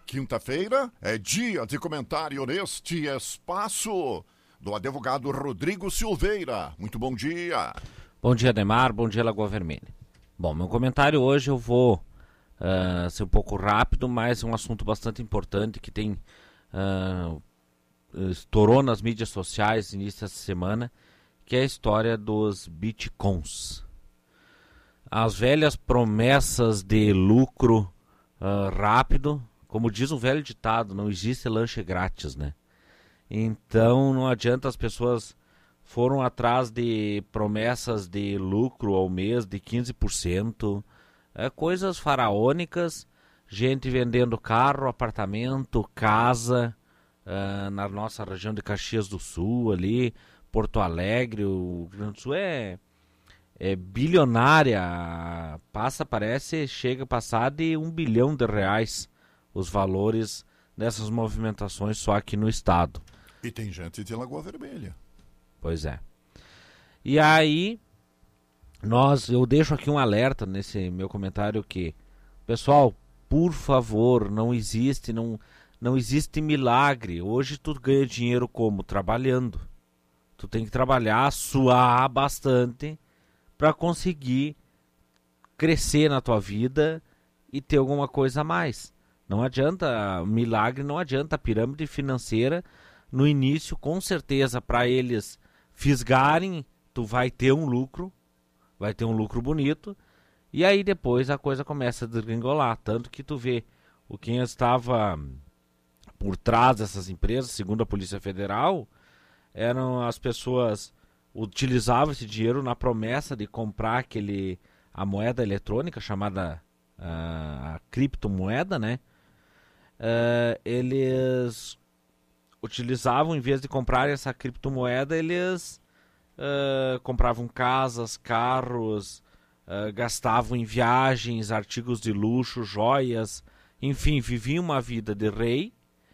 Quinta-feira é dia de comentário neste espaço do advogado Rodrigo Silveira. Muito bom dia. Bom dia, Ademar. Bom dia, Lagoa Vermelha. Bom, meu comentário hoje eu vou ser um pouco rápido, mas é um assunto bastante importante que tem estourou nas mídias sociais no início dessa semana, que é a história dos bitcoins. As velhas promessas de lucro rápido, como diz um velho ditado, não existe lanche grátis, né? Então não adianta, as pessoas foram atrás de promessas de lucro ao mês de 15%, coisas faraônicas, gente vendendo carro, apartamento, casa, na nossa região de Caxias do Sul, ali, Porto Alegre, o Rio Grande do Sul é bilionária, chega a passar de R$1 bilhão os valores dessas movimentações só aqui no estado. E tem gente de Lagoa Vermelha. Pois é. E aí, eu deixo aqui um alerta nesse meu comentário que, pessoal, por favor, não existe milagre. Hoje tu ganha dinheiro como? Trabalhando. Tu tem que trabalhar, suar bastante para conseguir crescer na tua vida e ter alguma coisa a mais. Não adianta milagre, não adianta pirâmide financeira. No início, com certeza, para eles fisgarem, tu vai ter um lucro bonito, e aí depois a coisa começa a desgringolar. Tanto que tu vê quem estava por trás dessas empresas, segundo a Polícia Federal, eram as pessoas utilizavam esse dinheiro na promessa de comprar a moeda eletrônica chamada a criptomoeda, né? Eles utilizavam, em vez de comprar essa criptomoeda, eles compravam casas, carros, gastavam em viagens, artigos de luxo, joias, enfim, viviam uma vida de rei,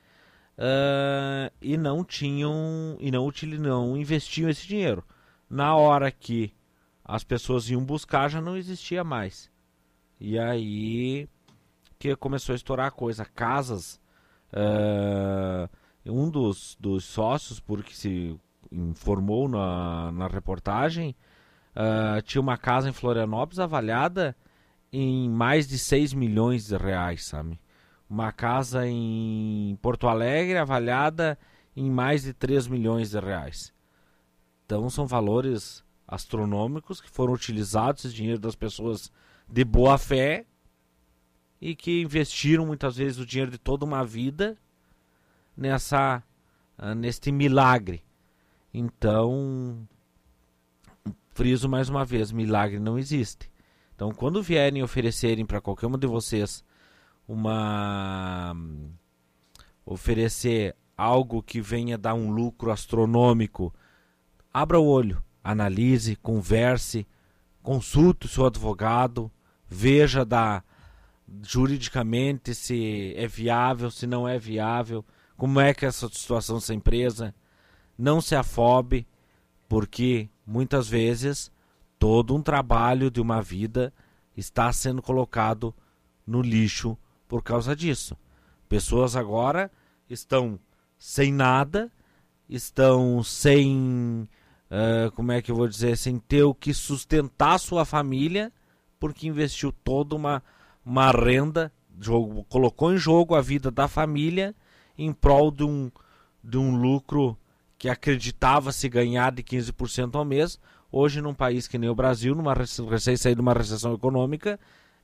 e não investiam esse dinheiro. Na hora que as pessoas iam buscar, já não existia mais. E aí que começou a estourar a coisa. Casas, um dos sócios, porque se informou na reportagem, tinha uma casa em Florianópolis avaliada em mais de R$6 milhões, sabe? Uma casa em Porto Alegre avaliada em mais de R$3 milhões. Então são valores astronômicos que foram utilizados, esse dinheiro das pessoas de boa fé, e que investiram muitas vezes o dinheiro de toda uma vida neste milagre. Então, friso mais uma vez, milagre não existe. Então, quando vierem oferecerem para qualquer um de vocês oferecer algo que venha dar um lucro astronômico, abra o olho, analise, converse, consulte o seu advogado, veja juridicamente se é viável, se não é viável, como é que é essa situação dessa empresa. Não se afobe, porque muitas vezes todo um trabalho de uma vida está sendo colocado no lixo por causa disso. Pessoas agora estão sem nada, estão sem, sem ter o que sustentar sua família, porque investiu toda uma renda, colocou em jogo a vida da família em prol de um lucro que acreditava se ganhar de 15% ao mês. Hoje, num país que nem o Brasil, recém-saído de uma recessão econômica,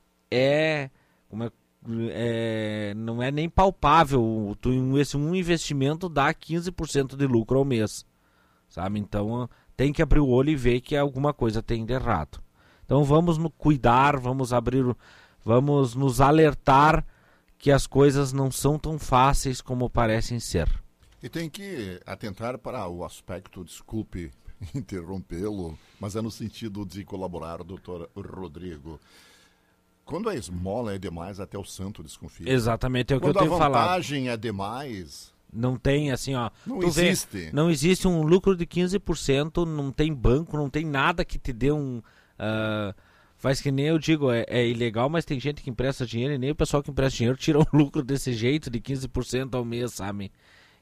não é nem palpável. Um investimento dá 15% de lucro ao mês, sabe? Então tem que abrir o olho e ver que alguma coisa tem de errado. Então vamos nos cuidar, vamos nos alertar que as coisas não são tão fáceis como parecem ser. E tem que atentar para o aspecto, desculpe interrompê-lo, mas é no sentido de colaborar, doutor Rodrigo. Quando a esmola é demais, até o santo desconfia. Exatamente, é o que eu tenho falado. Quando a vantagem é demais... Não tem assim, ó... Não existe. Não existe um lucro de 15%, não tem banco, não tem nada que te dê faz que nem eu digo, é ilegal, mas tem gente que empresta dinheiro e nem o pessoal que empresta dinheiro tira um lucro desse jeito de 15% ao mês, sabe?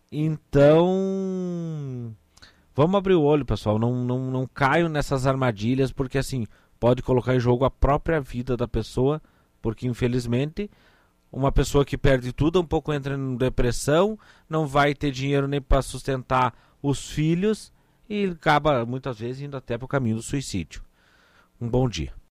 Então, vamos abrir o olho, pessoal. Não caiam nessas armadilhas, porque assim, pode colocar em jogo a própria vida da pessoa, porque infelizmente uma pessoa que perde tudo um pouco entra em depressão, não vai ter dinheiro nem para sustentar os filhos e acaba muitas vezes indo até para o caminho do suicídio. Um bom dia.